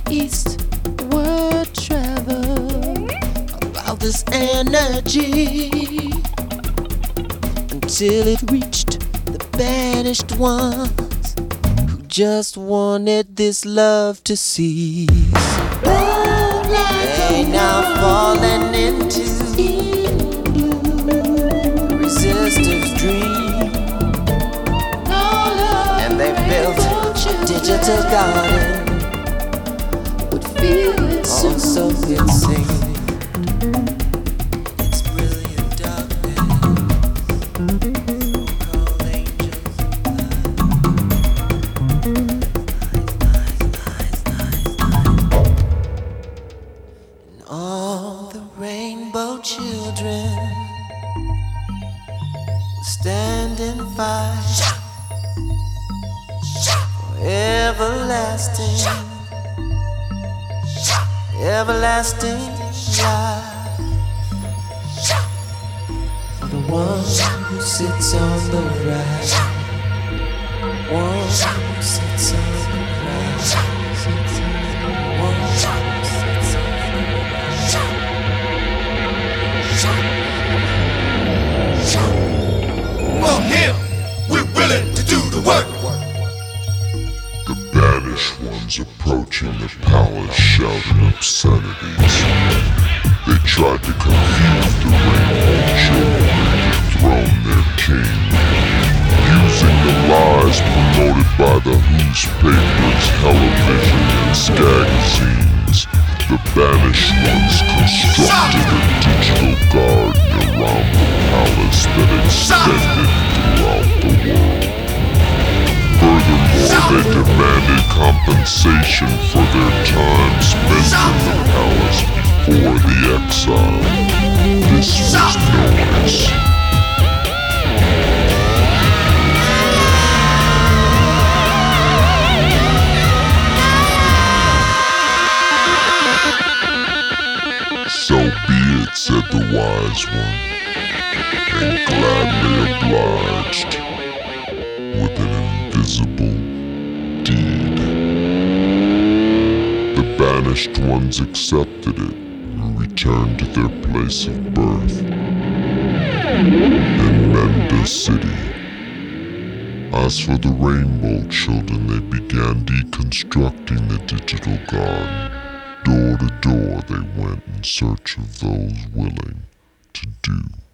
eastward travel about this energy until it reached the banished ones who just wanted this love to cease. They now fallen into resistive dream, and they built a digital garden. Would feel it soon, so it seemed. It's brilliant darkness, called angels and all the rainbow children stand and fight for everlasting, everlasting life. For the one who sits on the right, one who sits on the right, one who sits on For him, we're willing to do the work. The banished ones approaching the palace shouting obscenities. They tried to confuse the rainbow children and dethrone their king. Using the lies promoted by the newspapers, television, and skagazines, the banished ones constructed a digital garden around the palace that extended throughout the world. Furthermore, they demanded compensation for their time spent in the palace before the exile. This was noise. So be it, said the wise one, and gladly obliged with an invisible deed. The banished ones accepted it and returned to their place of birth in Menda City. As for the rainbow children, they began deconstructing the digital garden. Door to door they went in search of those willing to do